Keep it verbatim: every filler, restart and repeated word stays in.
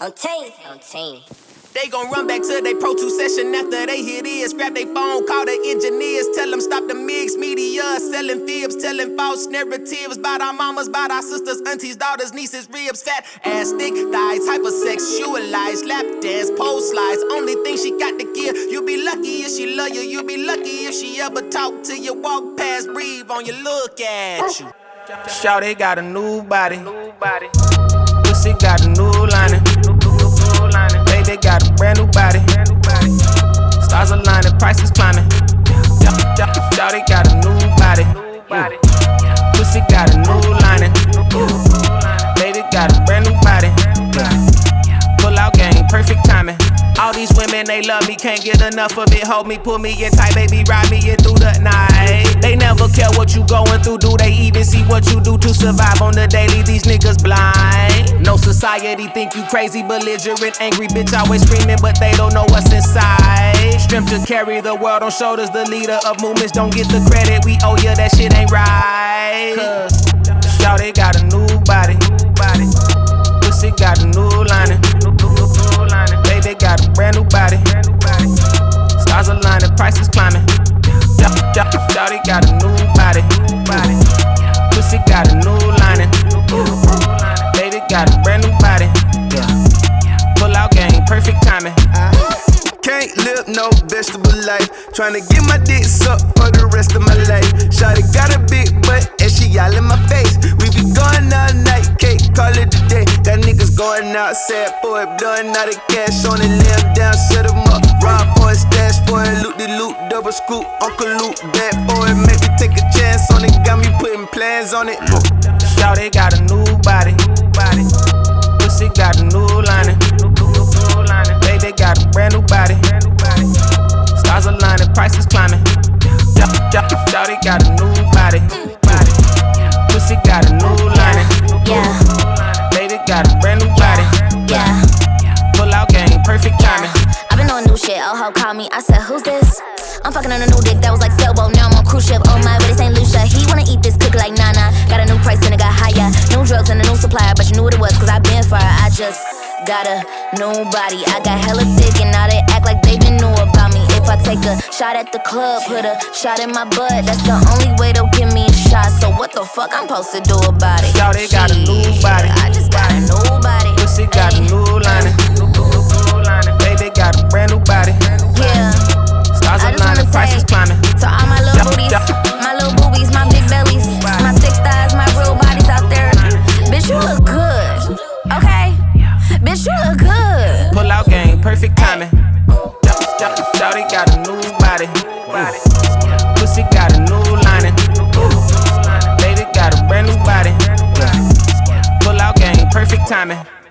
I'm team. I'm team. They gon' run back to they Pro two session after they hit is. Grab they phone, call the engineers, tell them stop the mixed media. Selling fibs, telling false narratives about our mamas, about our sisters, aunties, daughters, nieces, ribs, fat ass, thick thighs, hypersexualized, lap dance, pole slides. Only thing she got to give. You be lucky if she love you, you be lucky if she ever talk to you, walk past, breathe on you, look at you. Shawty got a new body, pussy got a new lining. Baby got a brand new body. Stars aligning, prices climbing. Shawty got a new body. Pussy got a new lining. Baby got a brand new body. Pull out game, perfect timing. All these women, they love me, can't get enough of it. Hold me, pull me in tight, baby, ride me in through the night. They never care what you going through, do they even see what you do to survive on the daily? These niggas blind. No society think you crazy, belligerent, angry bitch, always screaming, but they don't know what's inside. Strength to carry the world on shoulders, the leader of movements, don't get the credit, we owe ya, that shit ain't right. Cause shawty got a new body, pussy got a new lining. Baby got a brand new body. Stars aligning, prices climbing. Shawty got a new body. Pussy got a new lining. Baby got a brand new body. Pull out game, perfect timing. Can't live no vegetable life. Tryna get my dick sucked for the rest of my life. Shawty got a big butt and she all in my face. We be going all night, cake, call it a day. Got niggas going out sad for it, blowing out the cash on it, lay 'em down, set 'em up. Rob for it, stash for it, loot the loot, double scoop, Uncle Luke, bad for it. Maybe take a chance on it, got me putting plans on it. Shawty got a new body. Pussy got a new lining. Baby got a brand new body. Stars aligning, prices climbing. Shawty got a new body. Pussy got a new lining. Yeah. Baby got a brand new body. Yeah. Pull out game, perfect timing. I've been on new shit. Oh, ho, call me. I said, who's this? I'm fucking on a new dick that was like sailboat. Now I'm on cruise ship. Oh my, but it's Saint Lucia. He wanna eat this cookie like Nana. Got a new price and it got higher. New drugs and a new supplier, but you knew what it was, cause I been fire. I just got a new body. I got hella thick and now they act like they been knew about me. If I take a shot at the club, put a shot in my butt, that's the only way they'll give me a shot. So what the fuck I'm supposed to do about it? Shawty got a new body. I just got a new body. Pussy got a new lining. Baby got a brand new body. Yeah. Stars aligning, prices climbing. To all my little booties, my little boobies, my big bellies, my thick thighs, my real bodies out there. Bitch, you look good, okay? Bitch, you look good. Pull out game, perfect timing. Shawty got a new body. Pussy got a new lining. Baby got a brand new body. Pull out game, perfect timing.